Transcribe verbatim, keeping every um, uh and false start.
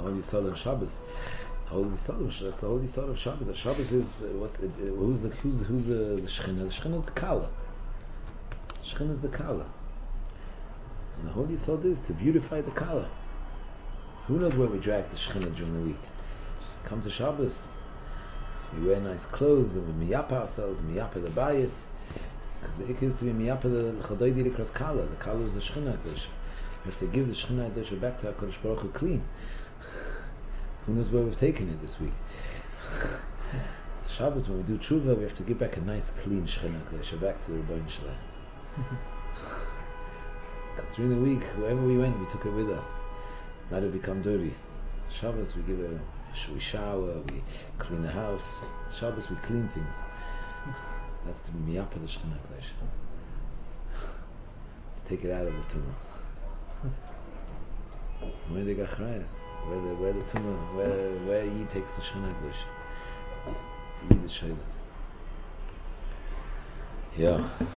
whole Yisod of Shabbos. The whole Yisod of that's the whole Yisod of Shabbos. The Shabbos is uh, what? Uh, who's the who's the, who's the, the Shechina? The Shechina is the Kala. The Shechina is the Kala. And the whole Yisod is to beautify the Kala. Who knows where we drag the Shechina during the week? Come to Shabbos, we wear nice clothes and we miyapa ourselves, miyapa the bias. Because the ikh is to be miyapa the Chadoidi Likras Kala. The Kala is the Shechina Kodesh. We have to give the Shechina Kodesh back to our Kodesh Baruch Hu clean. Who knows where we've taken it this week? Shabbos, when we do tshuva, we have to give back a nice clean Shechina Kodesh back to the Rebbeinu Shalom. Because during the week, wherever we went, we took it with us. Might have become dirty. Shabbos, we give a we shower, we clean the house. Shabbos, we clean things. That's to be miyapa the Shechina Kodesh. To take it out of the tumah. Where the gachrayas, where the where the tumah, where where he takes the Shechina Kodesh to eat the shaylat. Yeah.